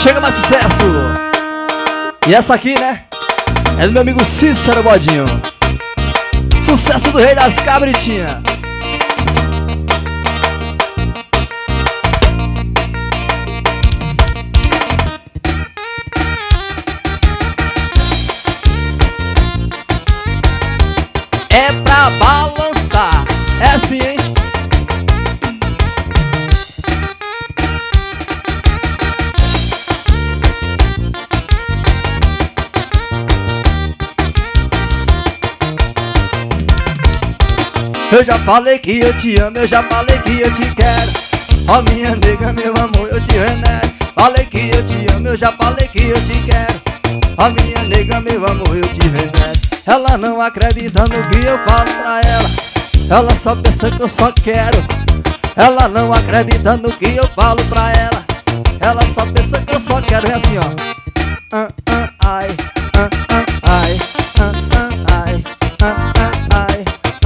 chega mais sucesso. E essa aqui, né, é do meu amigo Cícero Bodinho. Sucesso do Rei das Cabritinhas. É pra balançar, é assim, hein? Eu já falei que eu te amo, eu já falei que eu te quero. Ó minha nega, meu amor, eu te venero. Falei que eu te amo, eu já falei que eu te quero. Ó minha nega, meu amor, eu te venero. Ela não acredita no que eu falo pra ela. Ela só pensa que eu só quero. Ela não acredita no que eu falo pra ela. Ela só pensa que eu só quero. É assim, ó. Ai, ai, ai, ai, ai.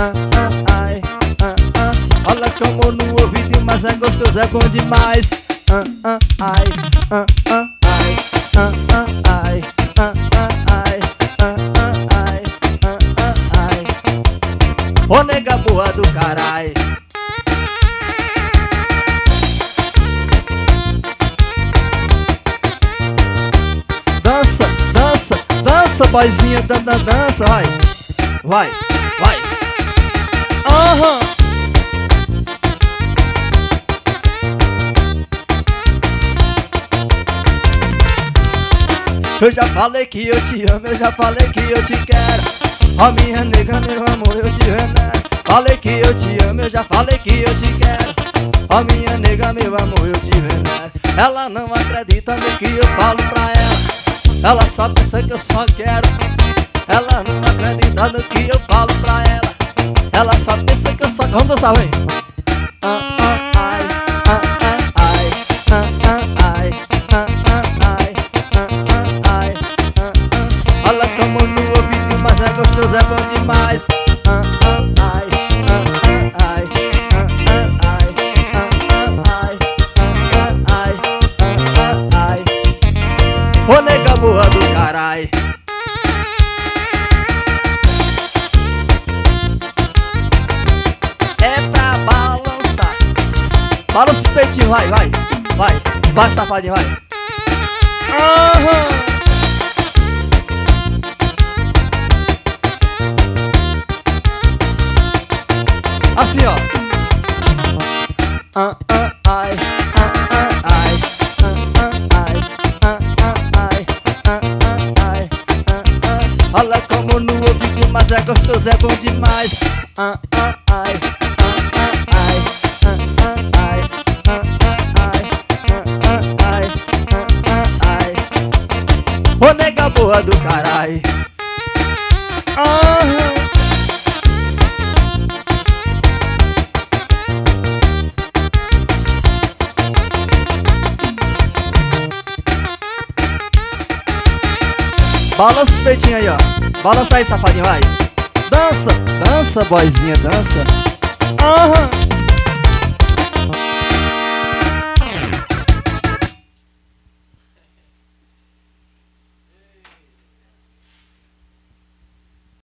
Olha como no ouvido, mas é gostoso, é bom demais. Ai, ai, ai, ai. Ô nega boa do carai. Dança, dança, dança, boizinha, dança, vai. Vai, vai. Eu já falei que eu te amo, eu já falei que eu te quero. Ó minha nega, meu amor, eu te venero. Falei que eu te amo, eu já falei que eu te quero. Ó minha nega, meu amor, eu te venero. Ela não acredita no que eu falo pra ela. Ela só pensa que eu só quero. Ela não acredita no que eu falo pra ela. Ela só pensa que eu só... Vamos dançar, vem. Olha como no ouvido, mas é gostoso, é bom demais. Ô nega boa do carai. Balança os peitinhos, vai, vai, vai. Vai, safadinho, vai. Assim, ó. Olha como no ouvido, mas é gostoso, é bom demais. Ô nega boa do carai. Balança os peitinhos aí, ó. Balança aí, safadinho, vai. Dança, dança, boizinha, dança.